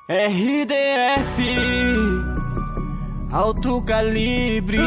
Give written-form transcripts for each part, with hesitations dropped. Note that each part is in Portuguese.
RDF, alto calibre.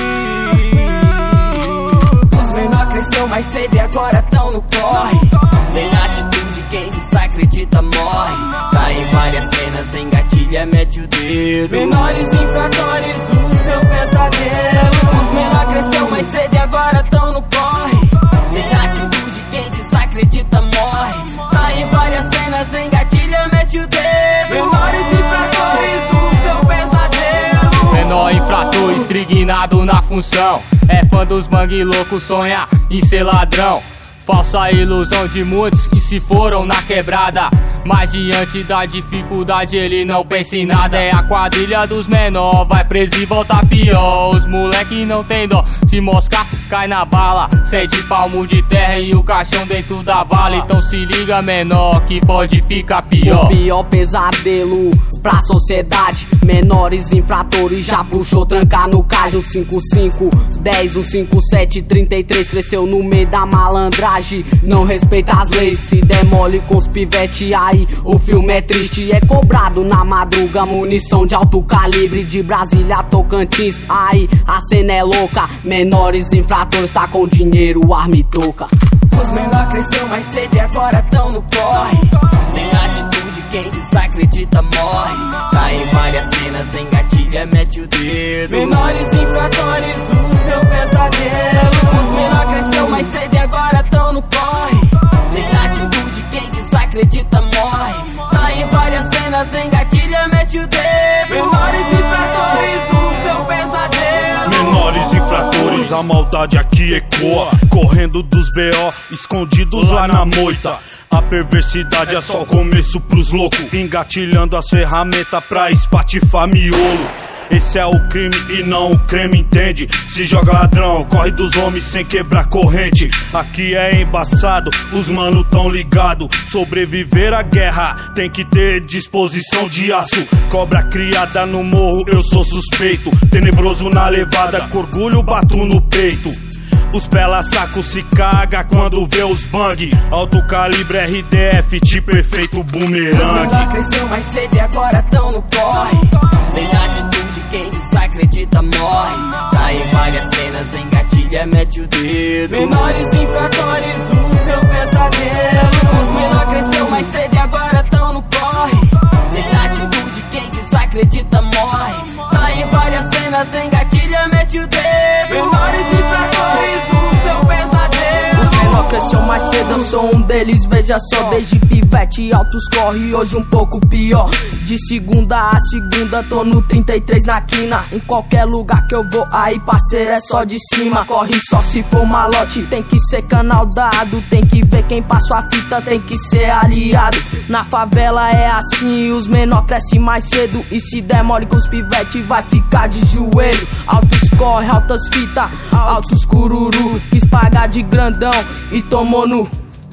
Os menor cresceu mais cedo e agora tão no corre. Tem atitude, quem desacredita morre. Tá em várias cenas, engatilha, mete o dedo. Menores infratores, o seu pesadelo. Os menor cresceu mais cedo e agora tão no corre. Tem atitude, quem desacredita morre. Tá em várias cenas, engatilha, mete o dedo. Menores infratores, o seu pesadelo. Menor infrator, estrignado na função. É fã dos mangue louco, sonha em ser ladrão. Falsa ilusão de muitos que se foram na quebrada. Mas diante da dificuldade ele não pensa em nada. É a quadrilha dos menor, vai preso e volta pior. Os moleque não tem dó, se moscar cai na bala. 7 palmos de terra e o caixão dentro da vala. Então se liga menor, que pode ficar pior. O pior pesadelo pra sociedade. Menores infratores já puxou trancar no cais. Um 55, 10, um 57, 33. Cresceu no meio da malandragem, não respeita as leis. Se demole com os pivete, aí o filme é triste. É cobrado na madruga, munição de alto calibre. De Brasília a Tocantins, aí a cena é louca. Menores infratores tá com dinheiro, arma e toca. Os menor cresceu mais cedo e agora tão no corre. Tem atitude, quem desacredita morre. Tá em várias cenas, engatilha, mete o dedo. Menores infratores, o seu pesadelo. Os menor cresceu mais cedo e agora tão no corre. Tem atitude, quem desacredita morre. Tá em várias cenas, engatilha, mete o dedo. Menores infratores, o seu pesadelo. Menores infratores, a maldade aqui ecoa. Correndo dos B.O., escondidos lá na moita. A perversidade é só começo pros loucos, engatilhando as ferramentas pra espatifar miolo. Esse é o crime e não o creme, entende? Se joga ladrão, corre dos homens sem quebrar corrente. Aqui é embaçado, os mano tão ligado. Sobreviver à guerra tem que ter disposição de aço. Cobra criada no morro, eu sou suspeito. Tenebroso na levada, com orgulho bato no peito. Os pela saco se caga quando vê os bang. Alto calibre RDF, tipo perfeito bumerangue. Os menor cresceu mais cedo e agora tão no corre. Tem atitude, quem desacredita morre. Tá em várias cenas, engatilha, mete o dedo. Menores infratores, o seu pesadelo. Os menor cresceu mais cedo e agora tão no corre. Tem atitude, quem desacredita morre. Tá em várias cenas, engatilha, mete o dedo. Menores infratores, o seu pesadelo. Os menor cresceu mais cedo, eu sou um deles, veja só. Desde pivete, altos corre, hoje um pouco pior. De segunda a segunda, tô no 33 na quina. Em qualquer lugar que eu vou, aí parceiro é só de cima. Corre só se for malote, tem que ser canal dado. Tem que ver quem passou a fita, tem que ser aliado. Na favela é assim, os menor crescem mais cedo. E se demore com os pivete, vai ficar de joelho. Altos corre, altas fita, altos cururu. Quis pagar de grandão e tomou no.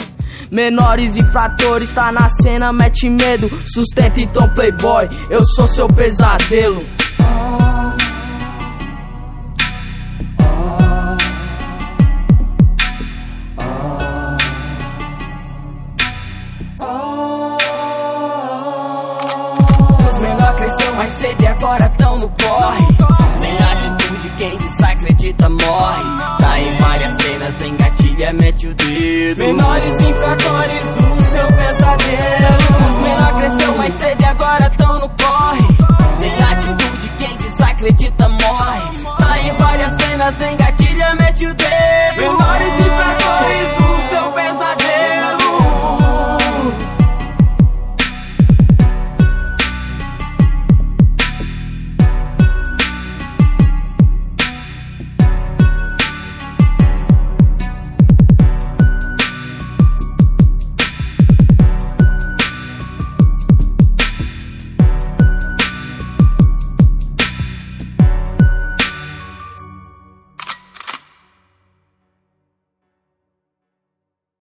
Menores infratores, tá na cena, mete medo. Sustenta então playboy, eu sou seu pesadelo. Os menor cresceu mais cedo e agora tão no corre. Tem atitude, quem desacredita morre. Tá em várias cenas, engatilha, mete o dedo. Menores infratores, o seu pesadelo. Os menor cresceu mais cedo e agora tão no corre. Tem atitude, quem desacredita morre. Tá em várias cenas, engatilha, mete o dedo.